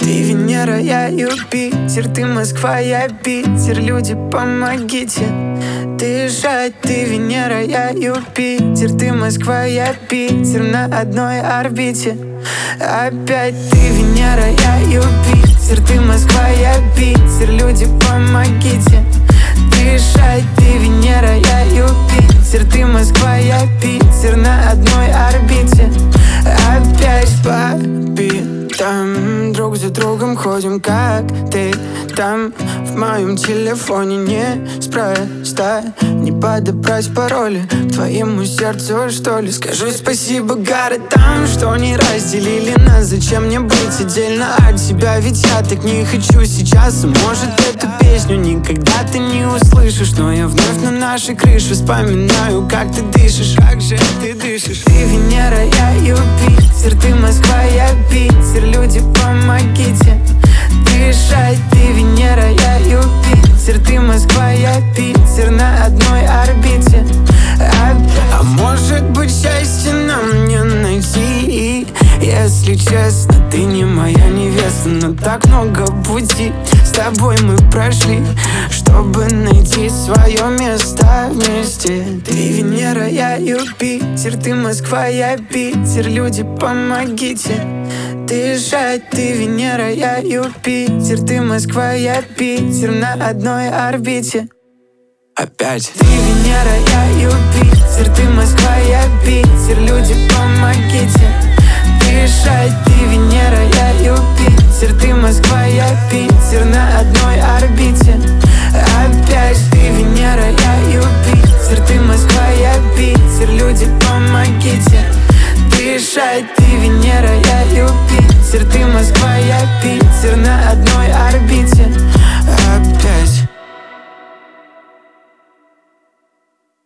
Ты Венера, я Юпитер, ты Москва, я Питер. Люди, помогите дышать. Ты Венера, я Юпитер, ты Москва, я Питер. На одной орбите. Опять ты Венера, я Юпитер, ты Москва, я Питер. Люди, помогите дышать. Ты Венера, я Юпитер, ты Москва, я Питер. На одной орбите. Опять папи, там друг за другом ходим, как ты там. В моем телефоне неспроста не подобрать пароли к твоему сердцу, что ли. Скажу спасибо городам, что не разделили нас. Зачем мне быть отдельно от тебя, ведь я так не хочу сейчас. Может, эту песню никогда ты не услышишь, но я вновь на нашей крыше вспоминаю, как ты дышишь. Как же ты дышишь? Ты Венера, я Юпитер, ты Москва, я Питер. Люди, помогите дышать. Ты Венера, я Юпитер, ты Москва, я Питер. На одной орбите. А может быть, счастье нам не найти? Если честно, ты не моя невеста, но так много пути с тобой мы прошли, чтобы найти свое место вместе. Ты Венера, я Юпитер, ты Москва, я Питер. Люди, помогите дышать. Ты Венера, я Юпитер, ты Москва, я Питер. На одной орбите. Опять. Ты Венера, я Юпитер, ты Москва, я Питер. Люди, помогите дышать. Ты Венера, я Юпитер, ты Москва, я Питер. На одной орбите. Опять. Ты Венера, я Юпитер, ты Москва, я Питер. Люди, помогите дышать. Ты Венера, я Юпитер, ты Москва, я Питер. На одной орбите.